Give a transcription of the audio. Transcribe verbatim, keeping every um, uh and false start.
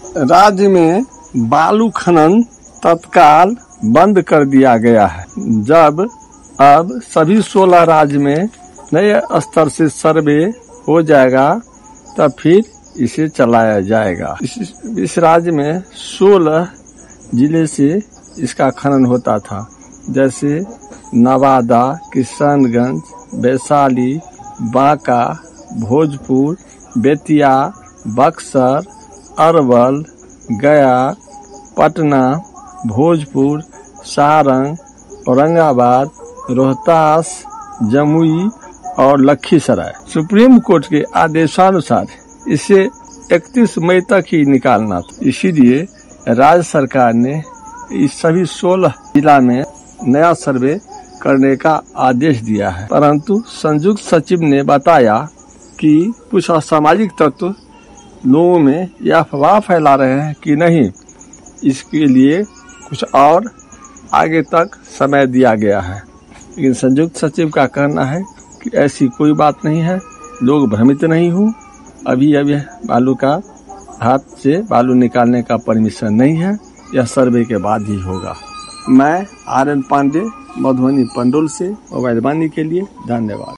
राज्य में बालू खनन तत्काल बंद कर दिया गया है। जब अब सभी सोलह राज्य में नए स्तर से सर्वे हो जाएगा तब फिर इसे चलाया जाएगा। इस, इस राज्य में सोलह जिले से इसका खनन होता था, जैसे नवादा, किशनगंज, वैशाली, बांका, भोजपुर, बेतिया, बक्सर, अरवल, गया, पटना, भोजपुर, सारंग, औरंगाबाद, रोहतास, जमुई और लखीसराय। सुप्रीम कोर्ट के आदेशानुसार इसे इकतीस मई तक ही निकालना था। इसीलिए राज्य सरकार ने इस सभी सोलह जिला में नया सर्वे करने का आदेश दिया है, परंतु संयुक्त सचिव ने बताया कि कुछ असामाजिक तत्व लोगों में यह अफवाह फैला रहे हैं कि नहीं, इसके लिए कुछ और आगे तक समय दिया गया है। लेकिन संयुक्त सचिव का कहना है कि ऐसी कोई बात नहीं है, लोग भ्रमित नहीं हो। अभी अभी बालू का हाथ से बालू निकालने का परमिशन नहीं है, यह सर्वे के बाद ही होगा। मैं आर एन पांडे, मधुबनी पंडोल से मोबाइल वाणी के लिए धन्यवाद।